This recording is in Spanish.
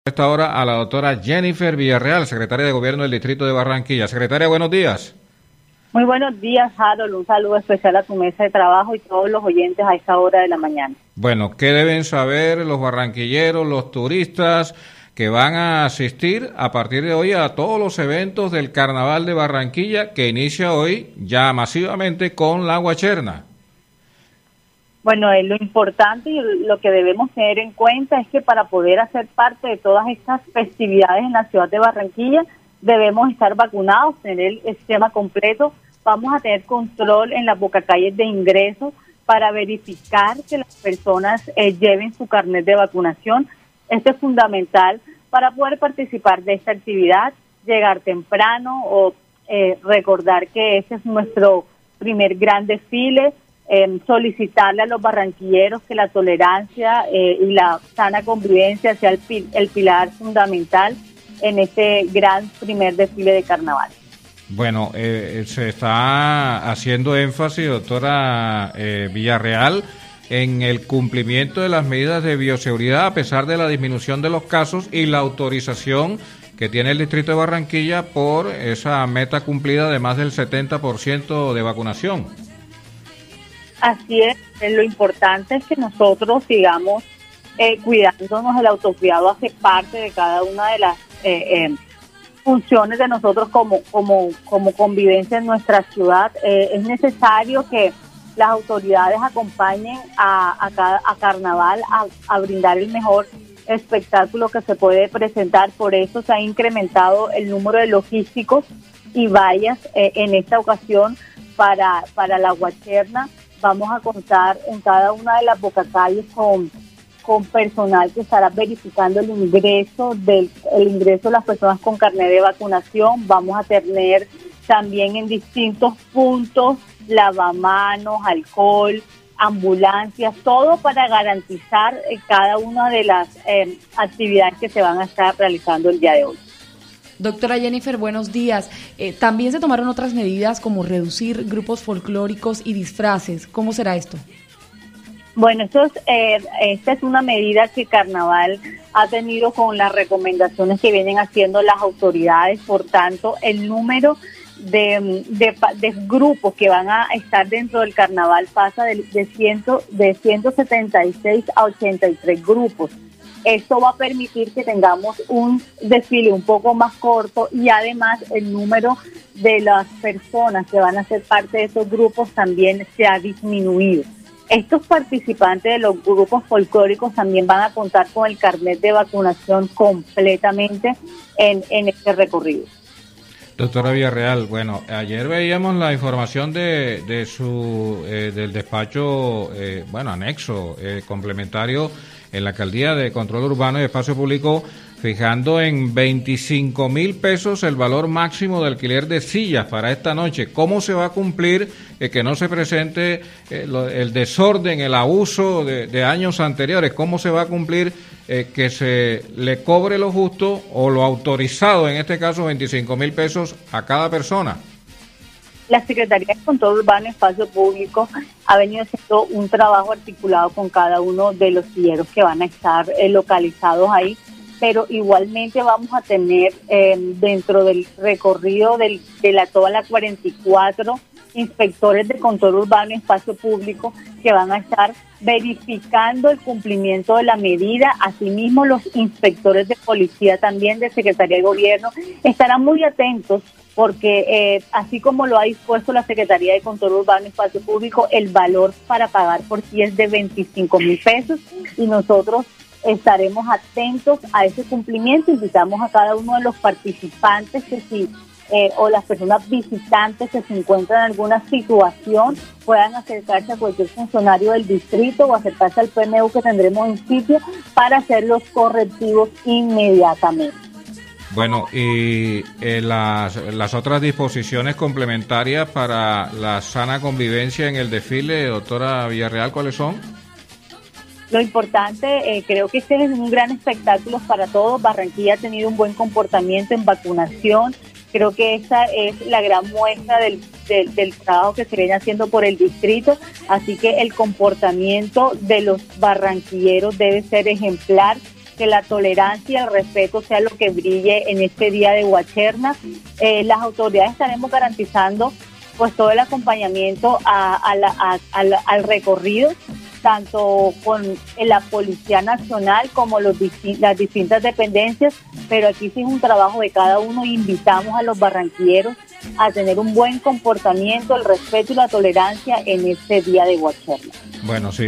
Esta hora a la doctora Jennifer Villarreal, secretaria de Gobierno del Distrito de Barranquilla. Secretaria, buenos días. Muy buenos días, Harold. Un saludo especial a tu mesa de trabajo y todos los oyentes a esta hora de la mañana. Bueno, ¿qué deben saber los barranquilleros, los turistas que van a asistir a partir de hoy a todos los eventos del Carnaval de Barranquilla que inicia hoy ya masivamente con la Guacherna? Bueno, lo importante y lo que debemos tener en cuenta es que para poder hacer parte de todas estas festividades en la ciudad de Barranquilla debemos estar vacunados, tener el esquema completo. Vamos a tener control en las bocacalles de ingreso para verificar que las personas lleven su carnet de vacunación. Esto es fundamental para poder participar de esta actividad, llegar temprano o recordar que ese es nuestro primer gran desfile. Solicitarle a los barranquilleros que la tolerancia y la sana convivencia sea el pilar fundamental en este gran primer desfile de carnaval. Bueno, se está haciendo énfasis, doctora Villarreal, en el cumplimiento de las medidas de bioseguridad a pesar de la disminución de los casos y la autorización que tiene el Distrito de Barranquilla por esa meta cumplida de más del 70% de vacunación. Así es, lo importante es que nosotros sigamos cuidándonos. El autocuidado hace parte de cada una de las funciones de nosotros como convivencia en nuestra ciudad. Es necesario que las autoridades acompañen a Carnaval a brindar el mejor espectáculo que se puede presentar. Por eso se ha incrementado el número de logísticos y vallas en esta ocasión para la Guacherna. Vamos a contar en cada una de las bocacalles con personal que estará verificando el ingreso de las personas con carnet de vacunación. Vamos a tener también en distintos puntos lavamanos, alcohol, ambulancias, todo para garantizar cada una de las actividades que se van a estar realizando el día de hoy. Doctora Jennifer, buenos días. También se tomaron otras medidas como reducir grupos folclóricos y disfraces. ¿Cómo será esto? Bueno, esta es una medida que Carnaval ha tenido con las recomendaciones que vienen haciendo las autoridades. Por tanto, el número de grupos que van a estar dentro del Carnaval pasa de 176 a 83 grupos. Esto va a permitir que tengamos un desfile un poco más corto y además el número de las personas que van a ser parte de estos grupos también se ha disminuido. Estos participantes de los grupos folclóricos también van a contar con el carnet de vacunación completamente en este recorrido. Doctora Villarreal, bueno, ayer veíamos la información del despacho, anexo complementario en la Alcaldía de Control Urbano y Espacio Público, fijando en 25.000 pesos el valor máximo de alquiler de sillas para esta noche. ¿Cómo se va a cumplir que no se presente el desorden, el abuso de años anteriores? ¿Cómo se va a cumplir que se le cobre lo justo o lo autorizado, en este caso 25.000 pesos a cada persona? La Secretaría de Control Urbano y Espacio Público ha venido haciendo un trabajo articulado con cada uno de los silleros que van a estar localizados ahí, pero igualmente vamos a tener dentro del recorrido de toda la 44 inspectores de Control Urbano y Espacio Público que van a estar verificando el cumplimiento de la medida. Asimismo, los inspectores de policía también de Secretaría de Gobierno estarán muy atentos porque así como lo ha dispuesto la Secretaría de Control Urbano y Espacio Público, el valor para pagar por sí es de 25.000 pesos y nosotros estaremos atentos a ese cumplimiento. Invitamos a cada uno de los participantes que o las personas visitantes que se encuentran en alguna situación puedan acercarse a cualquier funcionario del distrito o acercarse al PMU que tendremos en sitio para hacer los correctivos inmediatamente. Bueno, y las otras disposiciones complementarias para la sana convivencia en el desfile, doctora Villarreal, ¿cuáles son? Lo importante, creo que este es un gran espectáculo para todos. Barranquilla ha tenido un buen comportamiento en vacunación. Creo que esa es la gran muestra del trabajo que se viene haciendo por el distrito. Así que el comportamiento de los barranquilleros debe ser ejemplar. que la tolerancia y el respeto sea lo que brille en este día de Guacherna. Las autoridades estaremos garantizando pues todo el acompañamiento al recorrido, tanto con la Policía Nacional como las distintas dependencias, pero aquí sí es un trabajo de cada uno y invitamos a los barranquilleros a tener un buen comportamiento, el respeto y la tolerancia en este día de Guacherna. Bueno, sí.